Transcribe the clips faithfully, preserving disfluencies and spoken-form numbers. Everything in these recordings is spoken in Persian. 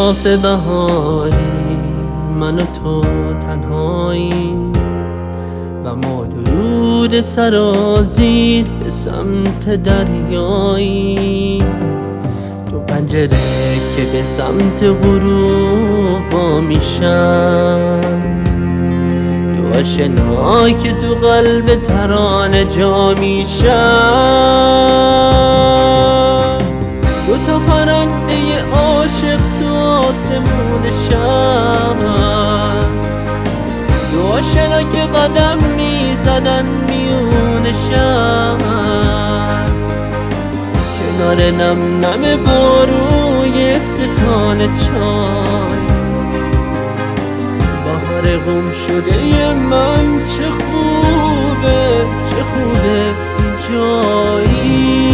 صاف بهاری من و تو تنهاییم و ما درود سرازیر به سمت دریاییم. تو پنجره که به سمت غروب وا میشن، دو آشنا که تو قلب ترانه جا میشن. دو تا پرنده عاشق تو آسمون شب، دو آشنا که قدم میزدن میون شب، کنار نم نم باروی استکان چای. بهار گم شده من چه خوبه، چه خوبه این جایی.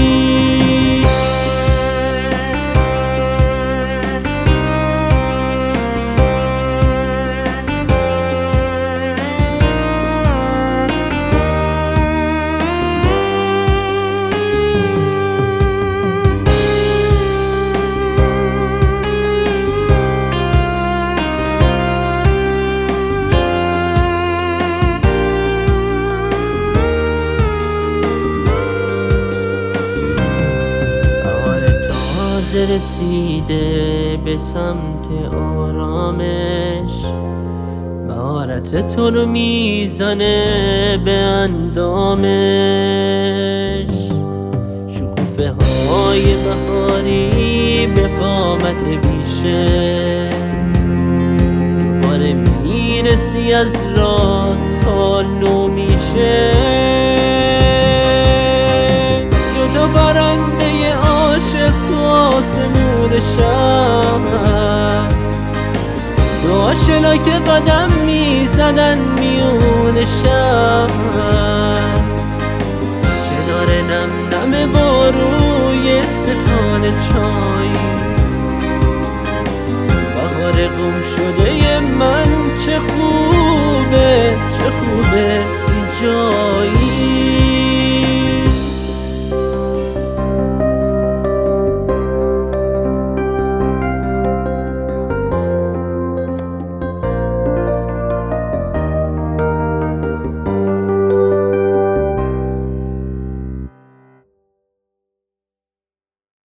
رسیده به سمت آرامش، مهارت تو رو میزنه به اندامش. شکوفه های بهاری به قامت بیشه، دوباره میرسی از راه سال نو میشه. دو تا پرنده عاشق تو آسمون شب، دو آشنا که قدم میزدن میون شب،